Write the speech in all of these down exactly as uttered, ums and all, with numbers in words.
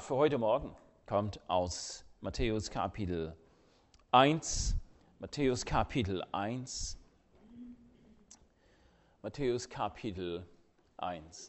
für heute Morgen kommt aus Matthäus Kapitel eins. Matthäus Kapitel eins. Matthäus Kapitel eins.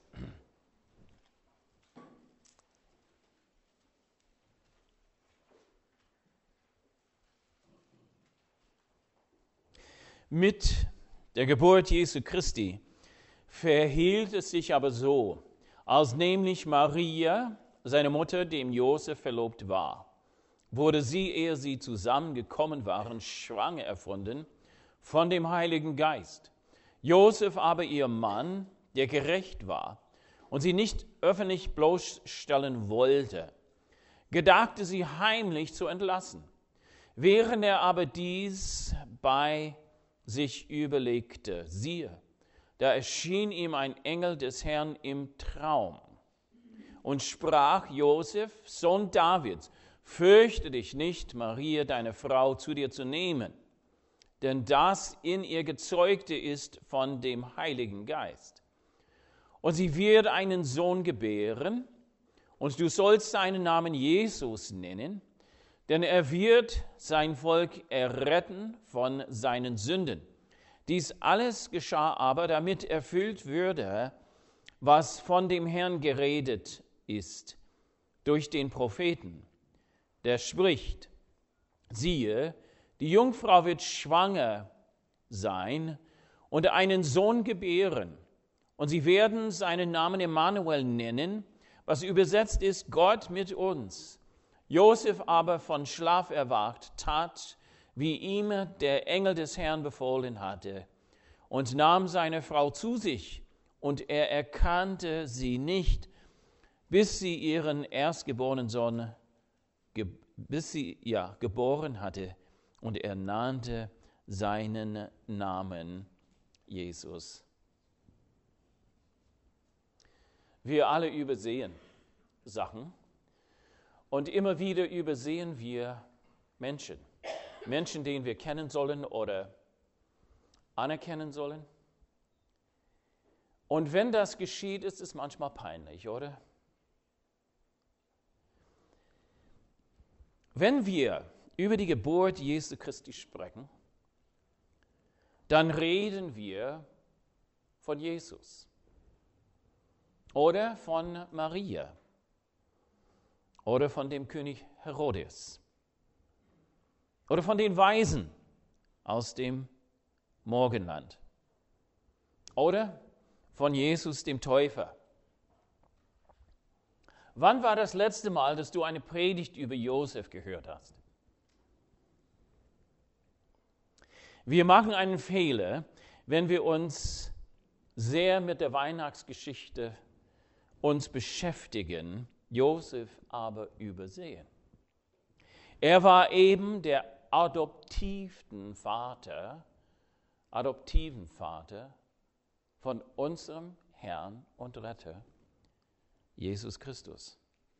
Mit der Geburt Jesu Christi verhielt es sich aber so, als nämlich Maria, seine Mutter, dem Josef verlobt war, wurde sie, ehe sie zusammengekommen waren, schwanger erfunden von dem Heiligen Geist. Josef aber, ihr Mann, der gerecht war und sie nicht öffentlich bloßstellen wollte, gedachte sie heimlich zu entlassen. Während er aber dies bei sich überlegte, siehe, da erschien ihm ein Engel des Herrn im Traum und sprach: Josef, Sohn Davids, fürchte dich nicht, Maria, deine Frau, zu dir zu nehmen, denn das in ihr Gezeugte ist von dem Heiligen Geist. Und sie wird einen Sohn gebären, und du sollst seinen Namen Jesus nennen, denn er wird sein Volk erretten von seinen Sünden. Dies alles geschah aber, damit erfüllt würde, was von dem Herrn geredet ist, durch den Propheten, der spricht: Siehe, die Jungfrau wird schwanger sein und einen Sohn gebären, und sie werden seinen Namen Emmanuel nennen, was übersetzt ist: Gott mit uns. Josef aber, von Schlaf erwacht, tat, wie ihm der Engel des Herrn befohlen hatte, und nahm seine Frau zu sich, und er erkannte sie nicht, bis sie ihren erstgeborenen Sohn ge- bis sie, ja, geboren hatte, und er nannte seinen Namen Jesus. Wir alle übersehen Sachen. Und immer wieder übersehen wir Menschen. Menschen, den wir kennen sollen oder anerkennen sollen. Und wenn das geschieht, ist es manchmal peinlich, oder? Wenn wir über die Geburt Jesu Christi sprechen, dann reden wir von Jesus oder von Maria. Oder von dem König Herodes. Oder von den Weisen aus dem Morgenland. Oder von Jesus dem Täufer. Wann war das letzte Mal, dass du eine Predigt über Josef gehört hast? Wir machen einen Fehler, wenn wir uns sehr mit der Weihnachtsgeschichte uns beschäftigen, Josef aber übersehen. Er war eben der adoptiven Vater, adoptiven Vater von unserem Herrn und Retter, Jesus Christus.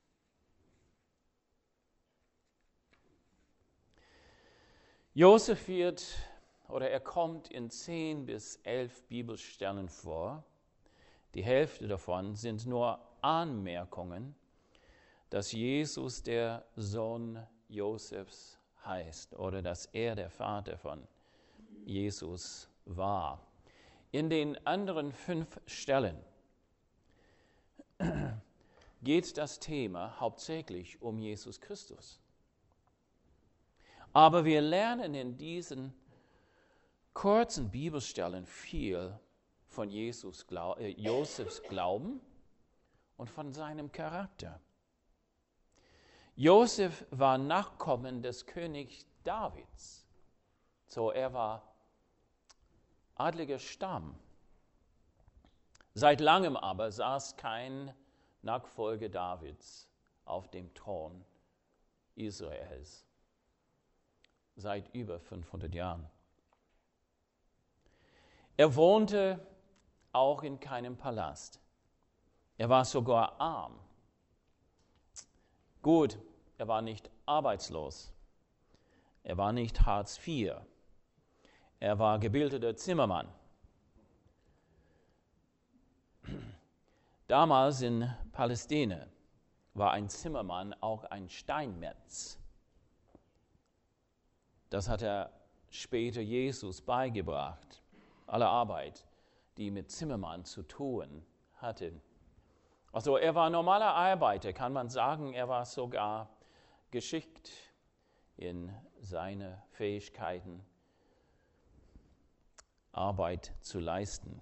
Josef wird, oder er kommt in zehn bis elf Bibelstellen vor. Die Hälfte davon sind nur Anmerkungen, dass Jesus der Sohn Josefs heißt oder dass er der Vater von Jesus war. In den anderen fünf Stellen geht das Thema hauptsächlich um Jesus Christus. Aber wir lernen in diesen kurzen Bibelstellen viel von Jesus, äh, Josefs Glauben und von seinem Charakter. Josef war Nachkommen des Königs Davids. So, er war adliger Stamm. Seit langem aber saß kein Nachfolger Davids auf dem Thron Israels. Seit über fünfhundert Jahren. Er wohnte auch in keinem Palast. Er war sogar arm. Gut, er war nicht arbeitslos. Er war nicht Hartz vier. Er war gebildeter Zimmermann. Damals in Palästina war ein Zimmermann auch ein Steinmetz. Das hat er später Jesus beigebracht. Alle Arbeit, die mit Zimmermann zu tun hatte. Also er war normaler Arbeiter, kann man sagen. Er war sogar geschickt in seine Fähigkeiten, Arbeit zu leisten.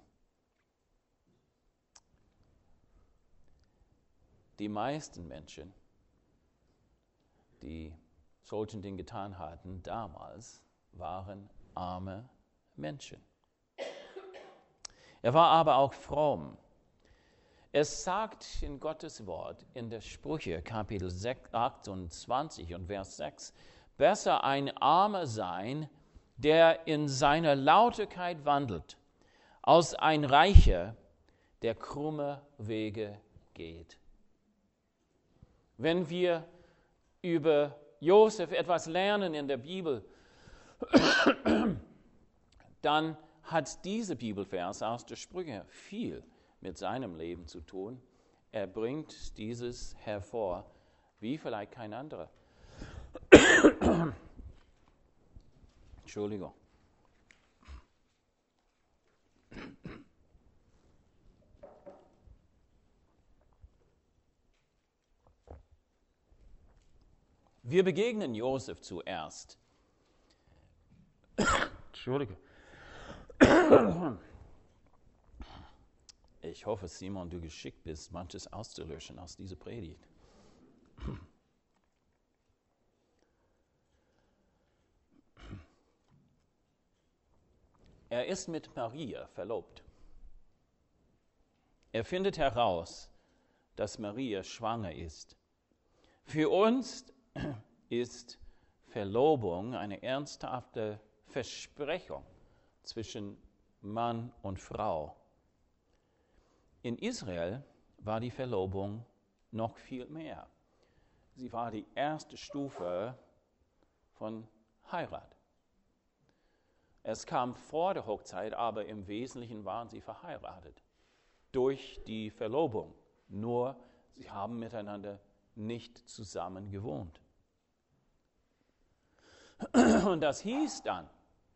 Die meisten Menschen, die solchen Dinge getan hatten damals, waren arme Menschen. Er war aber auch fromm. Es sagt in Gottes Wort in der Sprüche, Kapitel achtundzwanzig und Vers sechs, besser ein Armer sein, der in seiner Lauterkeit wandelt, als ein Reicher, der krumme Wege geht. Wenn wir über Josef etwas lernen in der Bibel, dann hat dieser Bibelvers aus der Sprüche viel mit seinem Leben zu tun. Er bringt dieses hervor, wie vielleicht kein anderer. Entschuldigung. Wir begegnen Josef zuerst. Entschuldige. Ich hoffe, Simon, du geschickt bist, manches auszulöschen aus dieser Predigt. Er ist mit Maria verlobt. Er findet heraus, dass Maria schwanger ist. Für uns ist Verlobung eine ernsthafte Versprechung zwischen Mann und Frau. In Israel war die Verlobung noch viel mehr. Sie war die erste Stufe von Heirat. Es kam vor der Hochzeit, aber im Wesentlichen waren sie verheiratet durch die Verlobung. Nur sie haben miteinander nicht zusammen gewohnt. Und das hieß dann,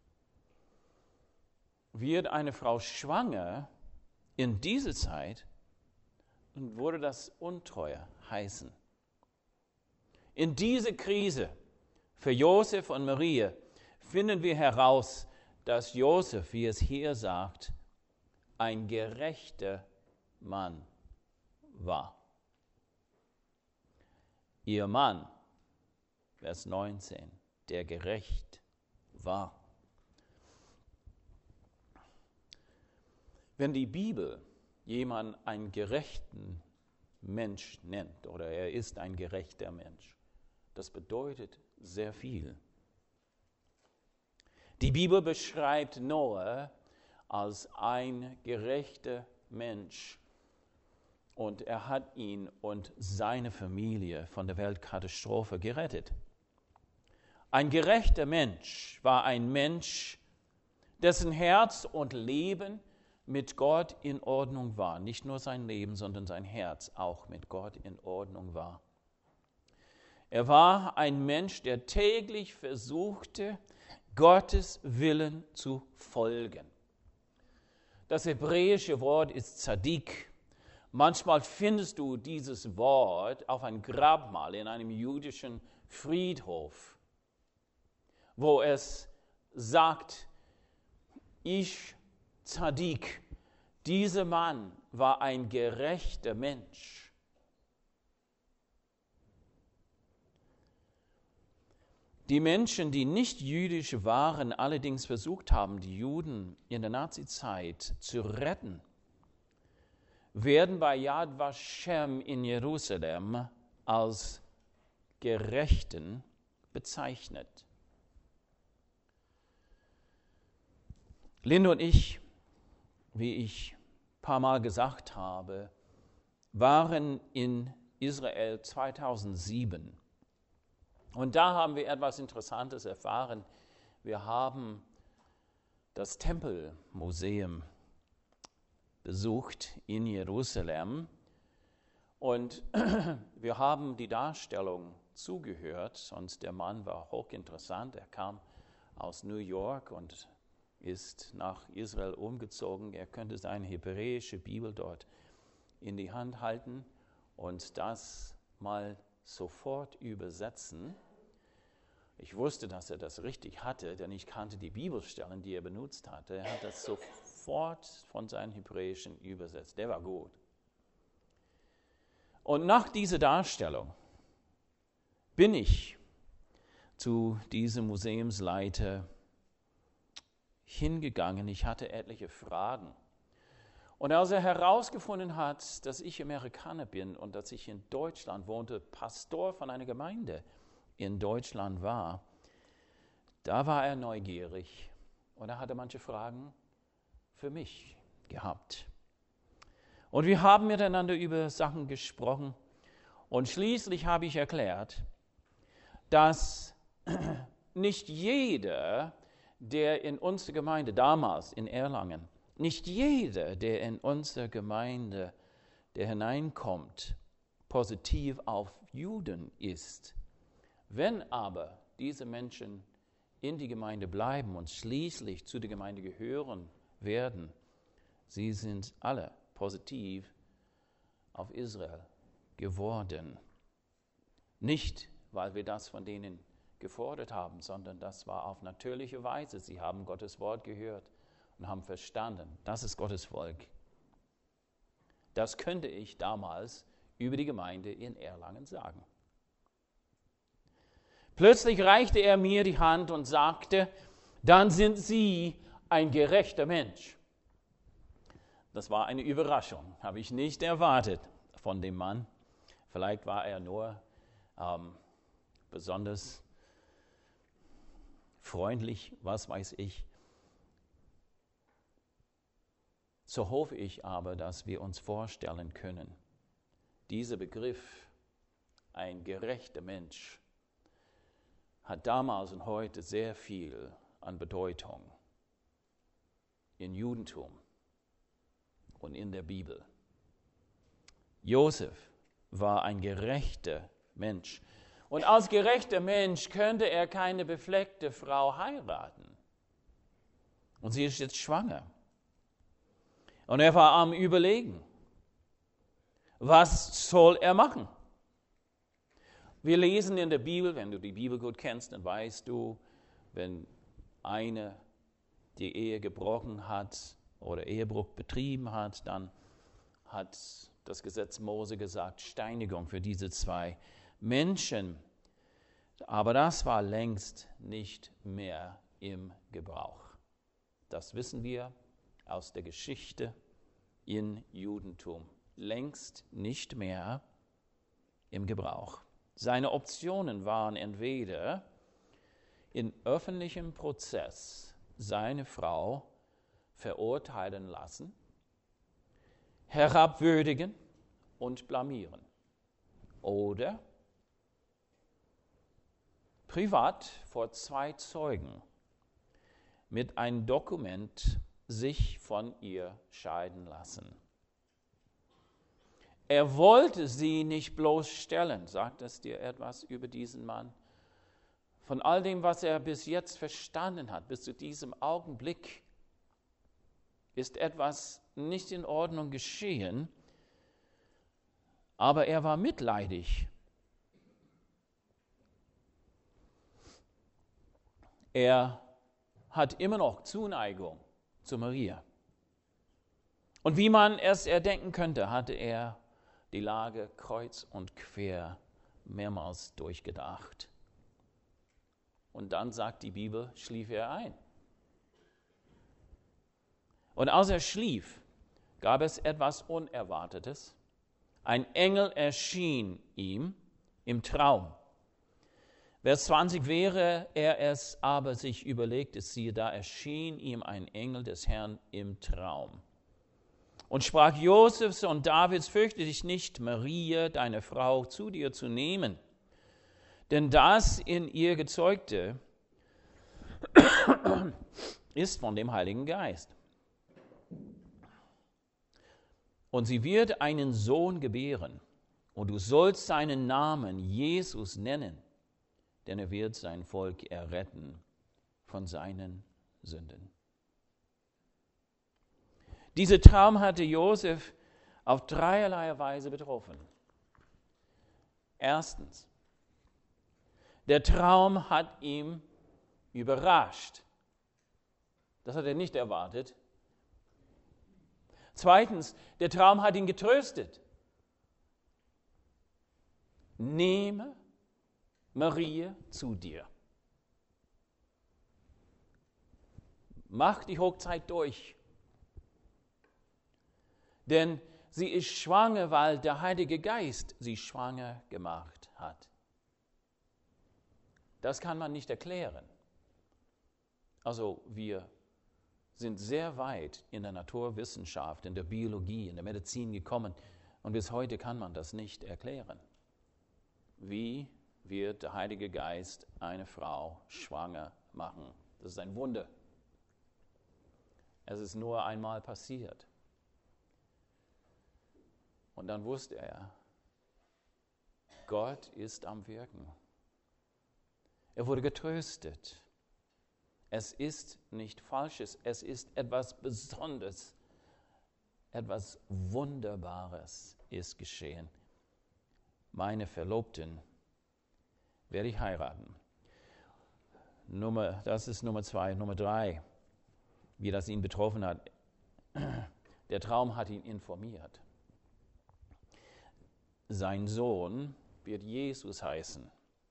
wird eine Frau schwanger in dieser Zeit, und würde das Untreue heißen. In dieser Krise für Josef und Maria finden wir heraus, dass Josef, wie es hier sagt, ein gerechter Mann war. Ihr Mann, Vers neunzehn, der gerecht war. Wenn die Bibel jemanden einen gerechten Mensch nennt oder er ist ein gerechter Mensch, das bedeutet sehr viel. Die Bibel beschreibt Noah als ein gerechter Mensch und er hat ihn und seine Familie von der Weltkatastrophe gerettet. Ein gerechter Mensch war ein Mensch, dessen Herz und Leben mit Gott in Ordnung war. Nicht nur sein Leben, sondern sein Herz auch mit Gott in Ordnung war. Er war ein Mensch, der täglich versuchte, Gottes Willen zu folgen. Das hebräische Wort ist Tzadik. Manchmal findest du dieses Wort auf einem Grabmal in einem jüdischen Friedhof, wo es sagt, ich Tzadik, dieser Mann war ein gerechter Mensch. Die Menschen, die nicht jüdisch waren, allerdings versucht haben, die Juden in der Nazizeit zu retten, werden bei Yad Vashem in Jerusalem als Gerechten bezeichnet. Linde und ich, wie ich ein paar Mal gesagt habe, waren in Israel zweitausendsieben. Und da haben wir etwas Interessantes erfahren. Wir haben das Tempelmuseum besucht in Jerusalem Und wir haben die Darstellung zugehört, und der Mann war hochinteressant. Er kam aus New York und ist nach Israel umgezogen. Er könnte seine hebräische Bibel dort in die Hand halten und das mal sofort übersetzen. Ich wusste, dass er das richtig hatte, denn ich kannte die Bibelstellen, die er benutzt hatte. Er hat das sofort von seinem Hebräischen übersetzt. Der war gut. Und nach dieser Darstellung bin ich zu diesem Museumsleiter hingegangen. Ich hatte etliche Fragen. Und als er herausgefunden hat, dass ich Amerikaner bin und dass ich in Deutschland wohnte, Pastor von einer Gemeinde in Deutschland war, da war er neugierig und er hatte manche Fragen für mich gehabt. Und wir haben miteinander über Sachen gesprochen und schließlich habe ich erklärt, dass nicht jeder, der in unsere Gemeinde damals in Erlangen, nicht jeder, der in unsere Gemeinde, der hineinkommt, positiv auf Juden ist. Wenn aber diese Menschen in die Gemeinde bleiben und schließlich zu der Gemeinde gehören werden, sie sind alle positiv auf Israel geworden. Nicht, weil wir das von denen gefordert haben, sondern das war auf natürliche Weise. Sie haben Gottes Wort gehört und haben verstanden, das ist Gottes Volk. Das könnte ich damals über die Gemeinde in Erlangen sagen. Plötzlich reichte er mir die Hand und sagte, dann sind Sie ein gerechter Mensch. Das war eine Überraschung, habe ich nicht erwartet von dem Mann. Vielleicht war er nur ähm, besonders freundlich, was weiß ich. So hoffe ich aber, dass wir uns vorstellen können, dieser Begriff, ein gerechter Mensch, hat damals und heute sehr viel an Bedeutung im Judentum und in der Bibel. Josef war ein gerechter Mensch. Und als gerechter Mensch könnte er keine befleckte Frau heiraten. Und sie ist jetzt schwanger. Und er war am Überlegen, was soll er machen? Wir lesen in der Bibel, wenn du die Bibel gut kennst, dann weißt du, wenn eine die Ehe gebrochen hat oder Ehebruch betrieben hat, dann hat das Gesetz Mose gesagt, Steinigung für diese zwei Menschen. Aber das war längst nicht mehr im Gebrauch. Das wissen wir aus der Geschichte im Judentum. Längst nicht mehr im Gebrauch. Seine Optionen waren entweder in öffentlichem Prozess seine Frau verurteilen lassen, herabwürdigen und blamieren. Oder privat vor zwei Zeugen mit einem Dokument sich von ihr scheiden lassen. Er wollte sie nicht bloßstellen. Sagt es dir etwas über diesen Mann? Von all dem, was er bis jetzt verstanden hat, bis zu diesem Augenblick, ist etwas nicht in Ordnung geschehen, aber er war mitleidig. Er hat immer noch Zuneigung zu Maria. Und wie man es erdenken könnte, hatte er die Lage kreuz und quer mehrmals durchgedacht. Und dann, sagt die Bibel, schlief er ein. Und als er schlief, gab es etwas Unerwartetes. Ein Engel erschien ihm im Traum. Vers zwanzig, wäre er es aber sich überlegte, siehe, da erschien ihm ein Engel des Herrn im Traum. Und sprach, Josefs und Davids, fürchte dich nicht, Maria, deine Frau, zu dir zu nehmen. Denn das in ihr Gezeugte ist von dem Heiligen Geist. Und sie wird einen Sohn gebären Und du sollst seinen Namen Jesus nennen, denn er wird sein Volk erretten von seinen Sünden. Dieser Traum hatte Josef auf dreierlei Weise betroffen. Erstens, der Traum hat ihn überrascht. Das hat er nicht erwartet. Zweitens, der Traum hat ihn getröstet. Nehme Maria zu dir. Mach die Hochzeit durch. Denn sie ist schwanger, weil der Heilige Geist sie schwanger gemacht hat. Das kann man nicht erklären. Also wir sind sehr weit in der Naturwissenschaft, in der Biologie, in der Medizin gekommen und bis heute kann man das nicht erklären. Wie wird der Heilige Geist eine Frau schwanger machen? Das ist ein Wunder. Es ist nur einmal passiert. Und dann wusste er, Gott ist am Wirken. Er wurde getröstet. Es ist nicht Falsches, es ist etwas Besonderes, etwas Wunderbares ist geschehen. Meine Verlobten werde ich heiraten. Nummer, das ist Nummer zwei. Nummer drei, wie das ihn betroffen hat. Der Traum hat ihn informiert. Sein Sohn wird Jesus heißen.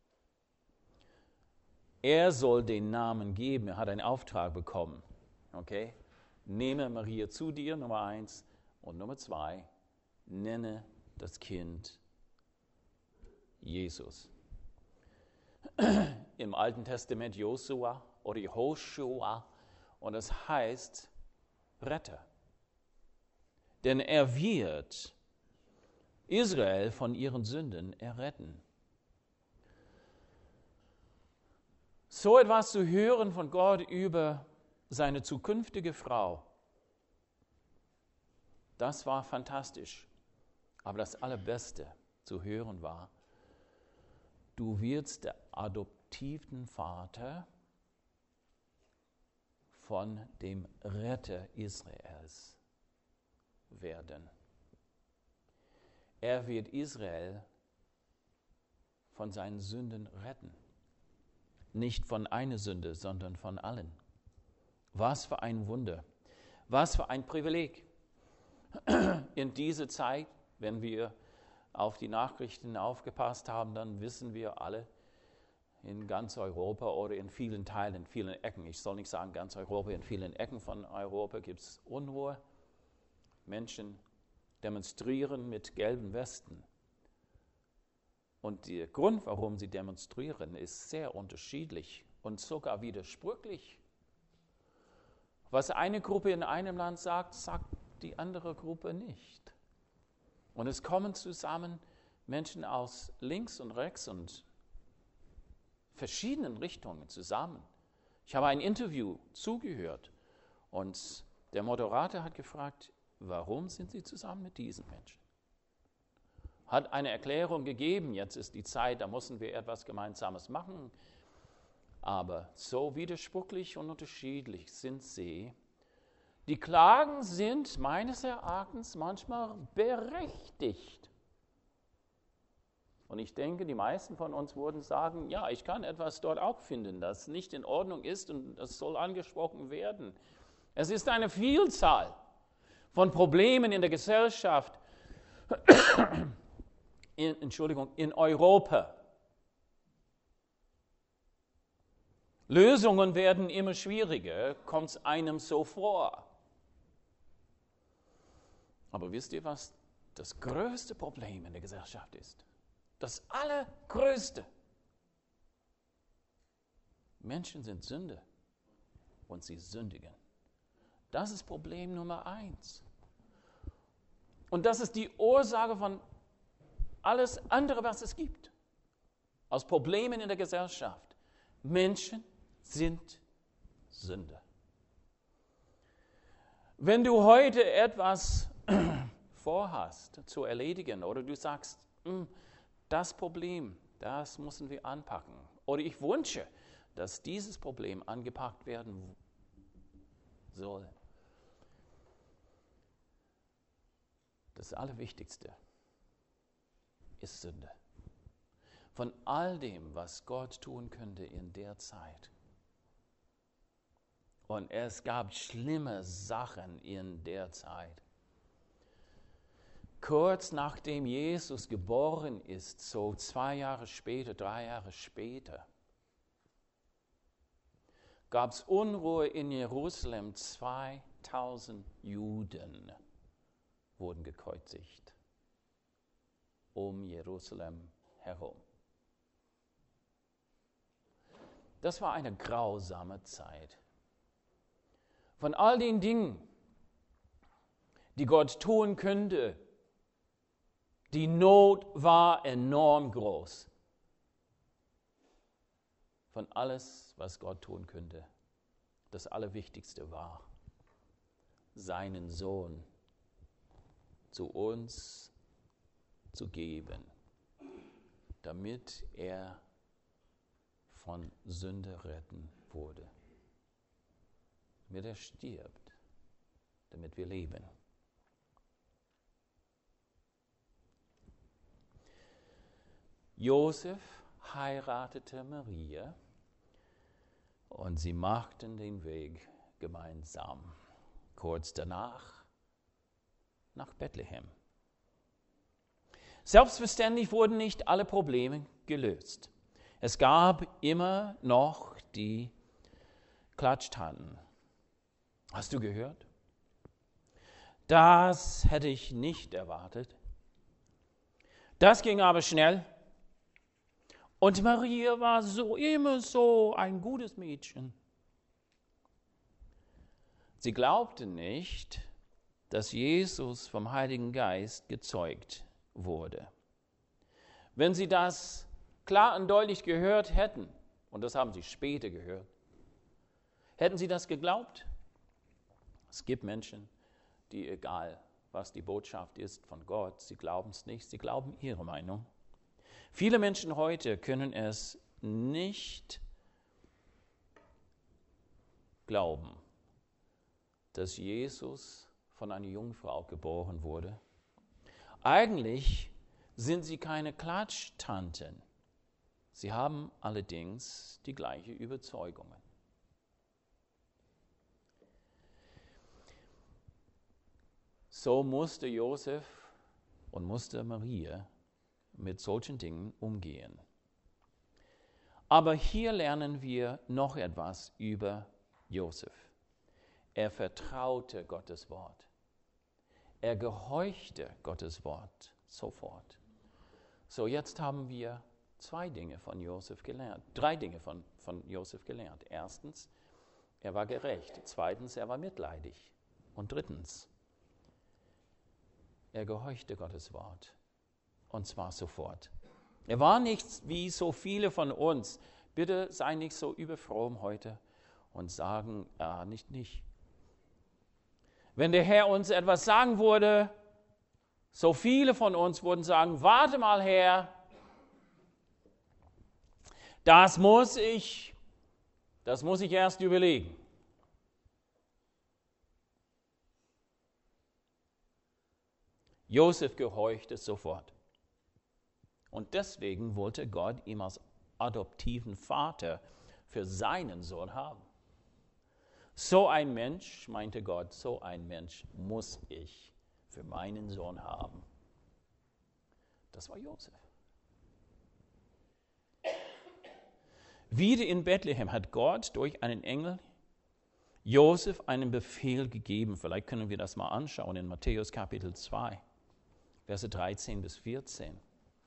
Er soll den Namen geben. Er hat einen Auftrag bekommen. Okay? Nehme Maria zu dir, Nummer eins. Und Nummer zwei, nenne das Kind Jesus. Im Alten Testament Josua oder Jehoshua. Und das heißt Retter. Denn er wird Israel von ihren Sünden erretten. So etwas zu hören von Gott über seine zukünftige Frau, das war fantastisch. Aber das Allerbeste zu hören war, du wirst der adoptiven Vater von dem Retter Israels werden. Er wird Israel von seinen Sünden retten. Nicht von einer Sünde, sondern von allen. Was für ein Wunder. Was für ein Privileg. In dieser Zeit, wenn wir auf die Nachrichten aufgepasst haben, dann wissen wir alle, in ganz Europa oder in vielen Teilen, in vielen Ecken, ich soll nicht sagen ganz Europa, in vielen Ecken von Europa gibt es Unruhe. Menschen demonstrieren mit gelben Westen. Und der Grund, warum sie demonstrieren, ist sehr unterschiedlich und sogar widersprüchlich. Was eine Gruppe in einem Land sagt, sagt die andere Gruppe nicht. Und es kommen zusammen Menschen aus links und rechts und verschiedenen Richtungen zusammen. Ich habe ein Interview zugehört und der Moderator hat gefragt, warum sind Sie zusammen mit diesen Menschen? Hat eine Erklärung gegeben, jetzt ist die Zeit, da müssen wir etwas Gemeinsames machen. Aber so widersprüchlich und unterschiedlich sind sie. Die Klagen sind meines Erachtens manchmal berechtigt. Und ich denke, die meisten von uns würden sagen, ja, ich kann etwas dort auch finden, das nicht in Ordnung ist und das soll angesprochen werden. Es ist eine Vielzahl von Problemen in der Gesellschaft, in, Entschuldigung, in Europa. Lösungen werden immer schwieriger, kommt es einem so vor. Aber wisst ihr, was das größte Problem in der Gesellschaft ist? Das allergrößte. Menschen sind Sünder und sie sündigen. Das ist Problem Nummer eins. Und das ist die Ursache von alles andere, was es gibt. Aus Problemen in der Gesellschaft. Menschen sind Sünder. Wenn du heute etwas vorhast zu erledigen oder du sagst, das Problem, das müssen wir anpacken. Oder ich wünsche, dass dieses Problem angepackt werden soll. Das Allerwichtigste ist Sünde. Von all dem, was Gott tun könnte in der Zeit. Und es gab schlimme Sachen in der Zeit. Kurz nachdem Jesus geboren ist, so zwei Jahre später, drei Jahre später, gab es Unruhe in Jerusalem. zweitausend Juden wurden gekreuzigt um Jerusalem herum. Das war eine grausame Zeit. Von all den Dingen, die Gott tun könnte, die Not war enorm groß. Von alles, was Gott tun könnte, das Allerwichtigste war, seinen Sohn zu uns zu geben, damit er von Sünde retten wurde. Damit er stirbt, damit wir leben. Josef heiratete Maria und sie machten den Weg gemeinsam. Kurz danach nach Bethlehem. Selbstverständlich wurden nicht alle Probleme gelöst. Es gab immer noch die Klatschtanten. Hast du gehört? Das hätte ich nicht erwartet. Das ging aber schnell. Und Maria war so immer so ein gutes Mädchen. Sie glaubte nicht, dass Jesus vom Heiligen Geist gezeugt wurde. Wenn sie das klar und deutlich gehört hätten, und das haben sie später gehört, hätten sie das geglaubt? Es gibt Menschen, die, egal was die Botschaft ist von Gott, sie glauben es nicht, sie glauben ihre Meinung. Viele Menschen heute können es nicht glauben, dass Jesus von einer Jungfrau geboren wurde. Eigentlich sind sie keine Klatschtanten. Sie haben allerdings die gleiche Überzeugung. So musste Josef und musste Maria mit solchen Dingen umgehen. Aber hier lernen wir noch etwas über Josef. Er vertraute Gottes Wort. Er gehorchte Gottes Wort sofort. So, jetzt haben wir zwei Dinge von Josef gelernt, drei Dinge von, von Josef gelernt. Erstens, er war gerecht. Zweitens, er war mitleidig. Und drittens, er gehorchte Gottes Wort. Und zwar sofort. Er war nicht wie so viele von uns. Bitte sei nicht so überfromm heute und sagen, ah, nicht, nicht. Wenn der Herr uns etwas sagen würde, so viele von uns würden sagen, warte mal, Herr, das muss ich, das muss ich erst überlegen. Josef gehorchte sofort. Und deswegen wollte Gott ihn als adoptiven Vater für seinen Sohn haben. So ein Mensch, meinte Gott, so ein Mensch muss ich für meinen Sohn haben. Das war Josef. Wieder in Bethlehem hat Gott durch einen Engel Josef einen Befehl gegeben. Vielleicht können wir das mal anschauen in Matthäus Kapitel zwei, Verse dreizehn bis vierzehn.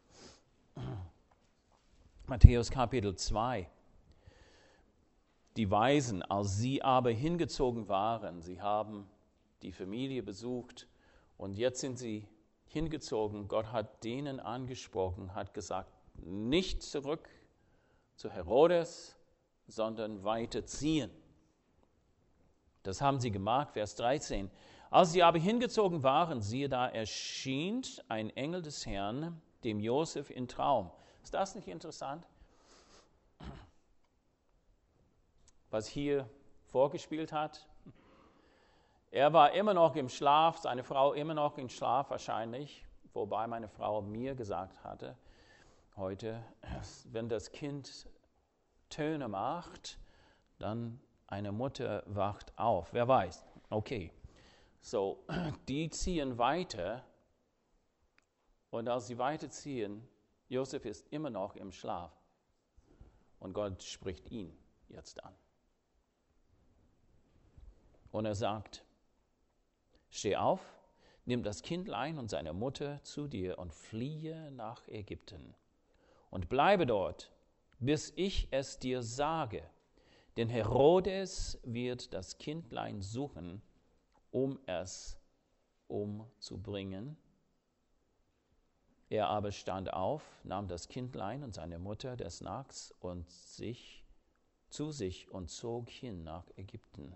Matthäus Kapitel zwei. Die Weisen, als sie aber hingezogen waren, sie haben die Familie besucht und jetzt sind sie hingezogen. Gott hat denen angesprochen, hat gesagt, nicht zurück zu Herodes, sondern weiterziehen. Das haben sie gemacht, Vers dreizehn. Als sie aber hingezogen waren, siehe da, erschien ein Engel des Herrn dem Josef im Traum. Ist das nicht interessant? Was hier vorgespielt hat? Er war immer noch im Schlaf, seine Frau immer noch im Schlaf wahrscheinlich, wobei meine Frau mir gesagt hatte, heute, wenn das Kind Töne macht, dann eine Mutter wacht auf. Wer weiß? Okay. So, die ziehen weiter und als sie weiterziehen, Josef ist immer noch im Schlaf und Gott spricht ihn jetzt an. Und er sagt, steh auf, nimm das Kindlein und seine Mutter zu dir und fliehe nach Ägypten und bleibe dort, bis ich es dir sage. Denn Herodes wird das Kindlein suchen, um es umzubringen. Er aber stand auf, nahm das Kindlein und seine Mutter des Nachts und sich zu sich und zog hin nach Ägypten.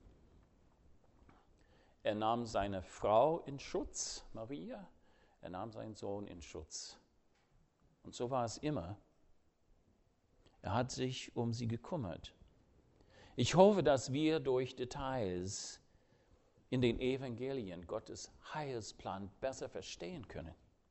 Er nahm seine Frau in Schutz, Maria, er nahm seinen Sohn in Schutz. Und so war es immer. Er hat sich um sie gekümmert. Ich hoffe, dass wir durch Details in den Evangelien Gottes Heilsplan besser verstehen können.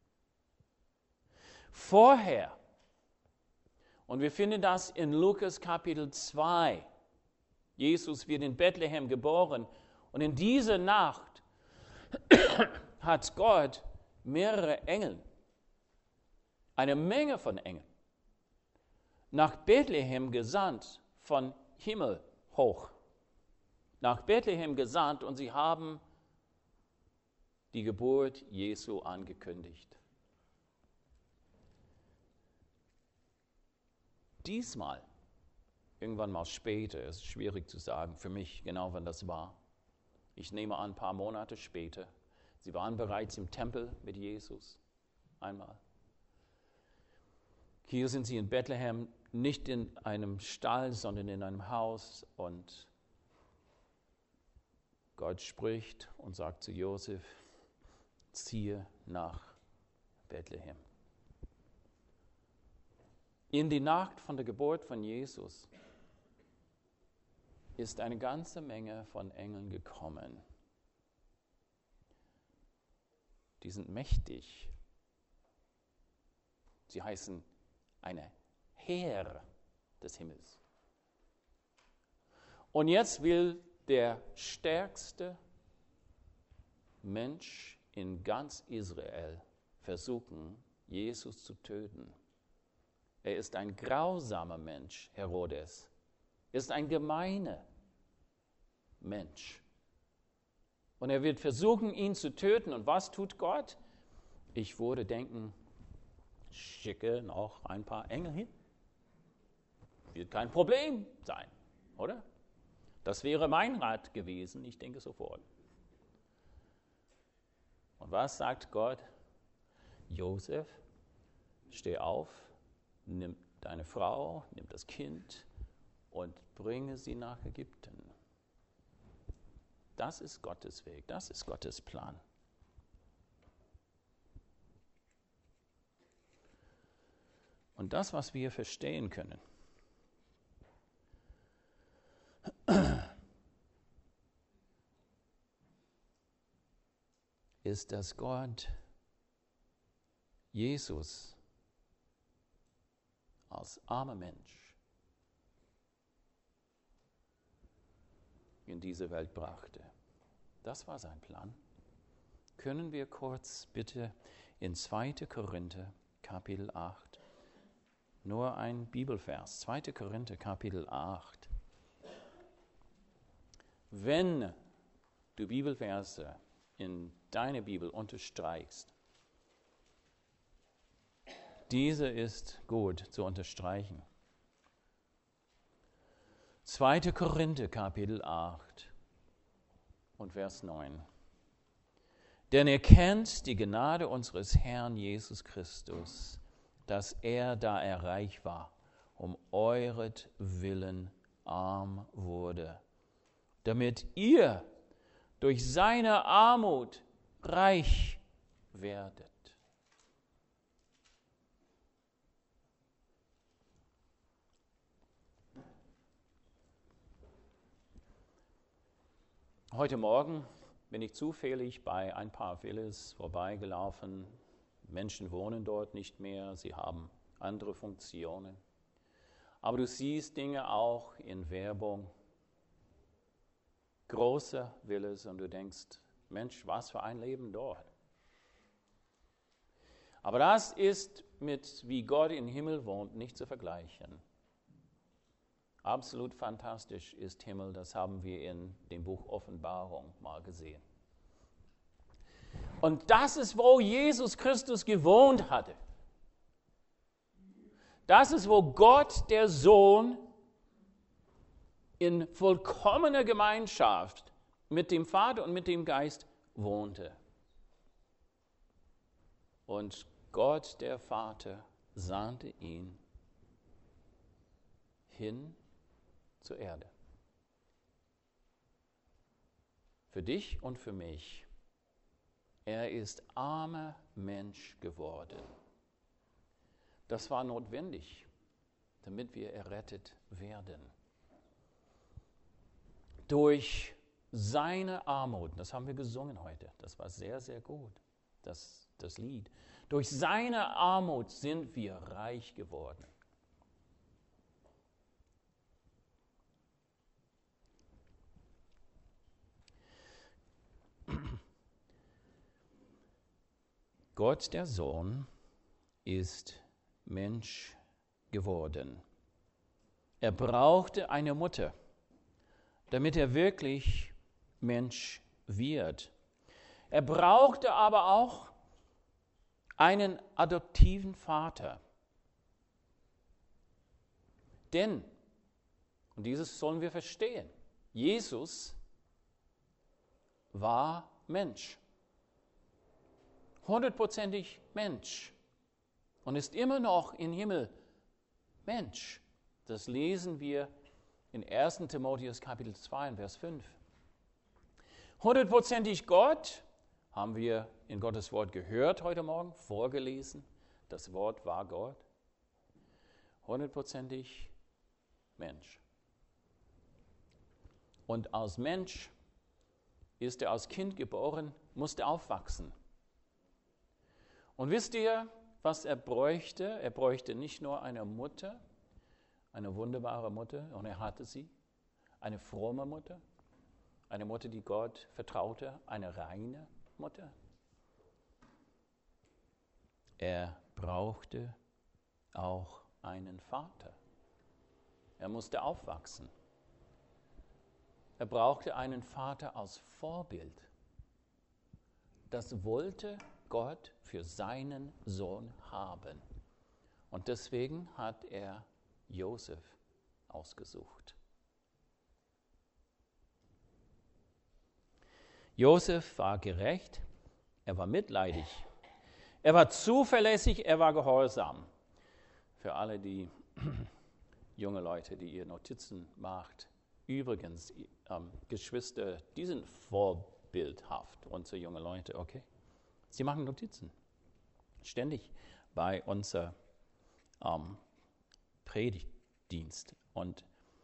Vorher, und wir finden das in Lukas Kapitel zwei, Jesus wird in Bethlehem geboren und in dieser Nacht hat Gott mehrere Engel, eine Menge von Engeln, nach Bethlehem gesandt, von Himmel hoch, nach Bethlehem gesandt und sie haben die Geburt Jesu angekündigt. Diesmal, irgendwann mal später, ist schwierig zu sagen für mich genau, wann das war. Ich nehme an, ein paar Monate später. Sie waren bereits im Tempel mit Jesus, einmal. Hier sind sie in Bethlehem, nicht in einem Stall, sondern in einem Haus. Und Gott spricht und sagt zu Josef, ziehe nach Bethlehem. In die Nacht von der Geburt von Jesus ist eine ganze Menge von Engeln gekommen. Die sind mächtig. Sie heißen eine Heer des Himmels. Und jetzt will der stärkste Mensch in ganz Israel versuchen, Jesus zu töten. Er ist ein grausamer Mensch, Herodes. Er ist ein gemeiner Mensch. Und er wird versuchen, ihn zu töten. Und was tut Gott? Ich würde denken, schicke noch ein paar Engel hin. Wird kein Problem sein, oder? Das wäre mein Rat gewesen, ich denke sofort. Und was sagt Gott? Josef, steh auf, nimm deine Frau, nimm das Kind und bringe sie nach Ägypten. Das ist Gottes Weg, das ist Gottes Plan. Und das, was wir verstehen können, ist, dass Gott Jesus als armer Mensch in diese Welt brachte. Das war sein Plan. Können wir kurz bitte in zweiter Korinther Kapitel acht, nur ein Bibelvers, zweiter Korinther Kapitel acht. Wenn du Bibelverse in deiner Bibel unterstreichst, diese ist gut zu unterstreichen. zweiter Korinther Kapitel acht und Vers neun. Denn ihr kennt die Gnade unseres Herrn Jesus Christus, dass er, da er reich war, um euretwillen arm wurde, damit ihr durch seine Armut reich werdet. Heute Morgen bin ich zufällig bei ein paar Villas vorbeigelaufen. Menschen wohnen dort nicht mehr, sie haben andere Funktionen. Aber du siehst Dinge auch in Werbung, große Villas, und du denkst, Mensch, was für ein Leben dort. Aber das ist mit wie Gott im Himmel wohnt nicht zu vergleichen. Absolut fantastisch ist Himmel, das haben wir in dem Buch Offenbarung mal gesehen. Und das ist, wo Jesus Christus gewohnt hatte. Das ist, wo Gott, der Sohn, in vollkommener Gemeinschaft mit dem Vater und mit dem Geist wohnte. Und Gott, der Vater, sandte ihn hin zur Erde. Für dich und für mich. Er ist armer Mensch geworden. Das war notwendig, damit wir errettet werden. Durch seine Armut, das haben wir gesungen heute, das war sehr, sehr gut, das, das Lied. Durch seine Armut sind wir reich geworden. Gott, der Sohn, ist Mensch geworden. Er brauchte eine Mutter, damit er wirklich Mensch wird. Er brauchte aber auch einen adoptiven Vater. Denn, und dieses sollen wir verstehen, Jesus war Mensch. Hundertprozentig Mensch. Und ist immer noch im Himmel Mensch. Das lesen wir in ersten Timotheus Kapitel zwei, Vers fünf. Hundertprozentig Gott, haben wir in Gottes Wort gehört heute Morgen, vorgelesen. Das Wort war Gott. Hundertprozentig Mensch. Und als Mensch ist er als Kind geboren, musste aufwachsen. Und wisst ihr, was er bräuchte? Er bräuchte nicht nur eine Mutter, eine wunderbare Mutter, und er hatte sie, eine fromme Mutter, eine Mutter, die Gott vertraute, eine reine Mutter. Er brauchte auch einen Vater. Er musste aufwachsen. Er brauchte einen Vater als Vorbild. Das wollte Gott für seinen Sohn haben. Und deswegen hat er Josef ausgesucht. Josef war gerecht, er war mitleidig, er war zuverlässig, er war gehorsam. Für alle die junge Leute, die ihr Notizen macht, übrigens, ähm, Geschwister, die sind vorbildhaft, unsere junge Leute, okay? Sie machen Notizen, ständig bei unserem ähm, Predigtdienst. Und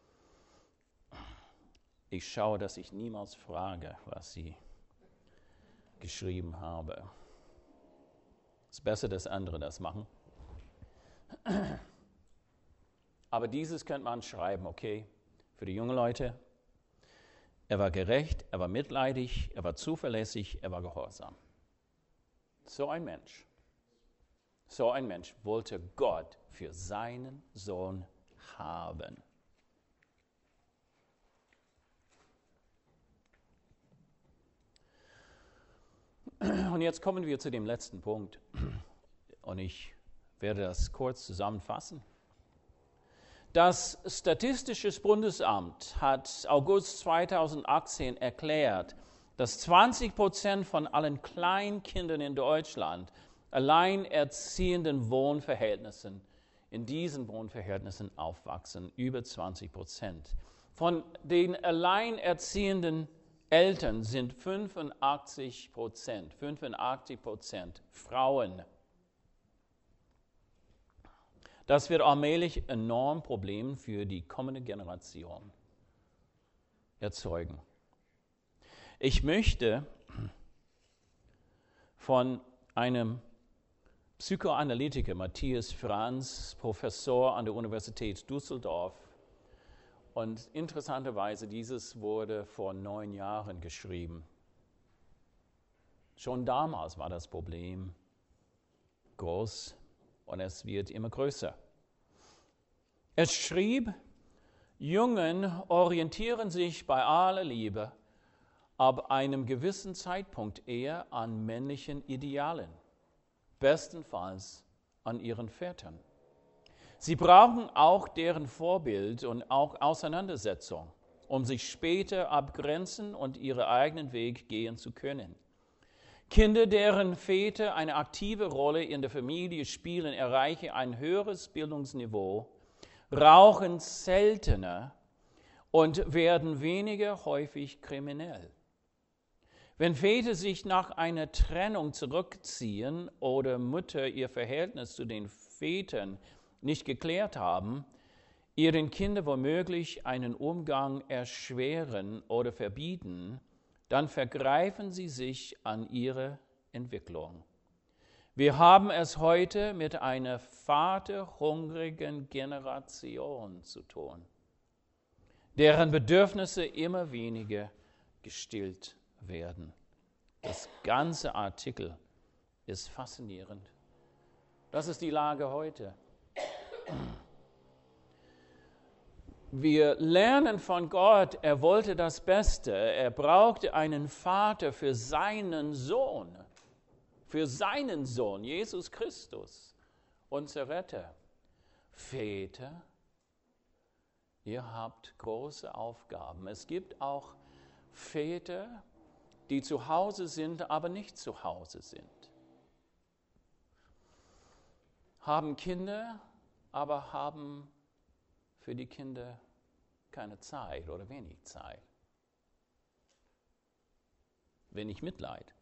ich schaue, dass ich niemals frage, was sie geschrieben haben. Es ist besser, dass andere das machen. Aber dieses könnte man schreiben, okay, für die jungen Leute. Er war gerecht, er war mitleidig, er war zuverlässig, er war gehorsam. So ein Mensch, so ein Mensch wollte Gott für seinen Sohn haben. Und jetzt kommen wir zu dem letzten Punkt. Und ich werde das kurz zusammenfassen. Das Statistische Bundesamt hat August zweitausendachtzehn erklärt, dass zwanzig Prozent von allen Kleinkindern in Deutschland alleinerziehenden Wohnverhältnissen, in diesen Wohnverhältnissen aufwachsen, über zwanzig Prozent. Von den alleinerziehenden Eltern sind fünfundachtzig Prozent, fünfundachtzig Prozent Frauen. Das wird allmählich enorm Problem für die kommende Generation erzeugen. Ich möchte von einem Psychoanalytiker, Matthias Franz, Professor an der Universität Düsseldorf, und interessanterweise, dieses wurde vor neun Jahren geschrieben. Schon damals war das Problem groß und es wird immer größer. Er schrieb, Jungen orientieren sich bei aller Liebe ab einem gewissen Zeitpunkt eher an männlichen Idealen, bestenfalls an ihren Vätern. Sie brauchen auch deren Vorbild und auch Auseinandersetzung, um sich später abgrenzen und ihren eigenen Weg gehen zu können. Kinder, deren Väter eine aktive Rolle in der Familie spielen, erreichen ein höheres Bildungsniveau, rauchen seltener und werden weniger häufig kriminell. Wenn Väter sich nach einer Trennung zurückziehen oder Mütter ihr Verhältnis zu den Vätern nicht geklärt haben, ihren Kindern womöglich einen Umgang erschweren oder verbieten, dann vergreifen sie sich an ihrer Entwicklung. Wir haben es heute mit einer vaterhungrigen Generation zu tun, deren Bedürfnisse immer weniger gestillt werden. Das ganze Artikel ist faszinierend. Das ist die Lage heute. Wir lernen von Gott, er wollte das Beste. Er brauchte einen Vater für seinen Sohn, für seinen Sohn, Jesus Christus, unser Retter. Väter, ihr habt große Aufgaben. Es gibt auch Väter, die zu Hause sind, aber nicht zu Hause sind. Haben Kinder, aber haben für die Kinder keine Zeit oder wenig Zeit. Wenig Mitleid.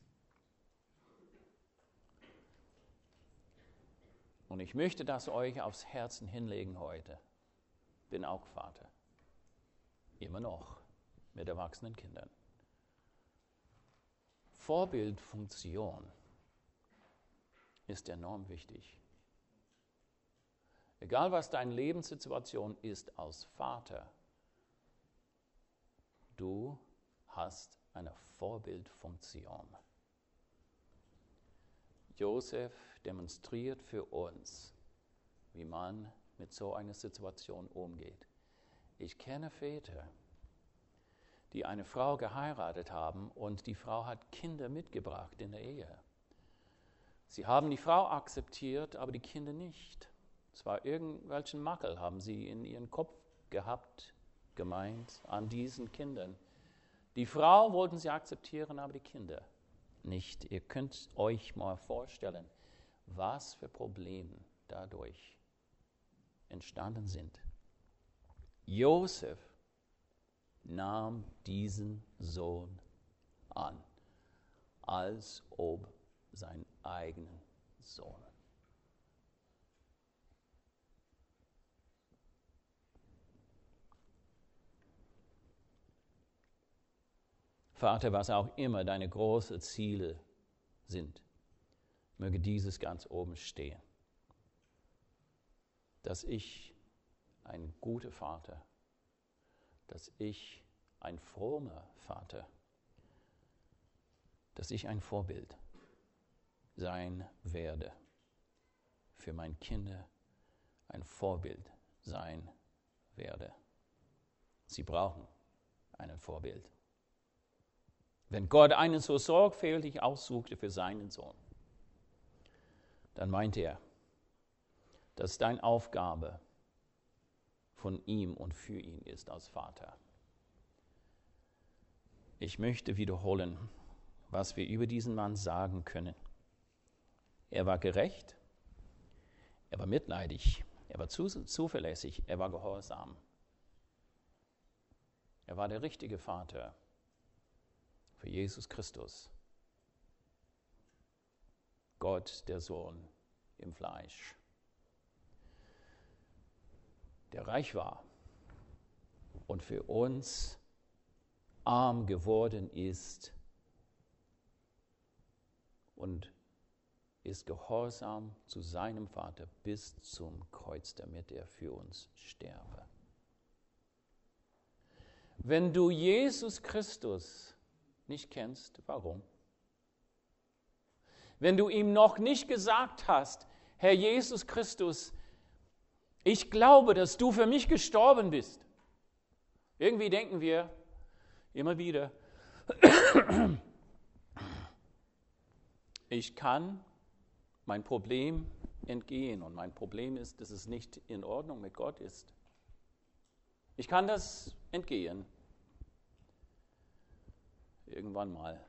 Und ich möchte das euch aufs Herzen hinlegen heute. Bin auch Vater. Immer noch mit erwachsenen Kindern. Vorbildfunktion ist enorm wichtig. Egal was deine Lebenssituation ist als Vater, du hast eine Vorbildfunktion. Josef demonstriert für uns, wie man mit so einer Situation umgeht. Ich kenne Väter, die eine Frau geheiratet haben und die Frau hat Kinder mitgebracht in der Ehe. Sie haben die Frau akzeptiert, aber die Kinder nicht. Zwar irgendwelchen Makel haben sie in ihren Kopf gehabt, gemeint, an diesen Kindern. Die Frau wollten sie akzeptieren, aber die Kinder nicht. Ihr könnt euch mal vorstellen, was für Probleme dadurch entstanden sind. Josef nahm diesen Sohn an, als ob sein eigenen Sohn. Vater, was auch immer deine großen Ziele sind, möge dieses ganz oben stehen. Dass ich ein guter Vater, dass ich ein frommer Vater, dass ich ein Vorbild sein werde, für meine Kinder ein Vorbild sein werde. Sie brauchen ein Vorbild. Wenn Gott einen so sorgfältig aussuchte für seinen Sohn, dann meint er, dass deine Aufgabe von ihm und für ihn ist als Vater. Ich möchte wiederholen, was wir über diesen Mann sagen können. Er war gerecht, er war mitleidig, er war zuverlässig, er war gehorsam. Er war der richtige Vater für Jesus Christus, Gott, der Sohn im Fleisch, der reich war und für uns arm geworden ist und ist gehorsam zu seinem Vater bis zum Kreuz, damit er für uns sterbe. Wenn du Jesus Christus nicht kennst, warum? Wenn du ihm noch nicht gesagt hast, Herr Jesus Christus, ich glaube, dass du für mich gestorben bist. Irgendwie denken wir immer wieder, ich kann mein Problem entgehen und mein Problem ist, dass es nicht in Ordnung mit Gott ist. Ich kann das entgehen. Irgendwann mal.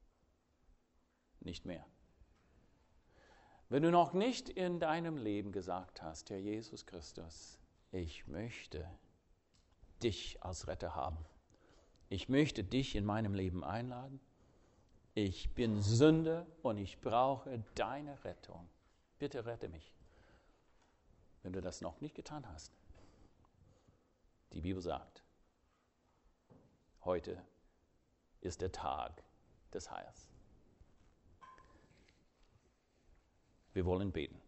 Nicht mehr. Wenn du noch nicht in deinem Leben gesagt hast, Herr Jesus Christus, ich möchte dich als Retter haben. Ich möchte dich in meinem Leben einladen. Ich bin Sünder und ich brauche deine Rettung. Bitte rette mich. Wenn du das noch nicht getan hast. Die Bibel sagt, heute ist der Tag des Heils. Wir wollen beten.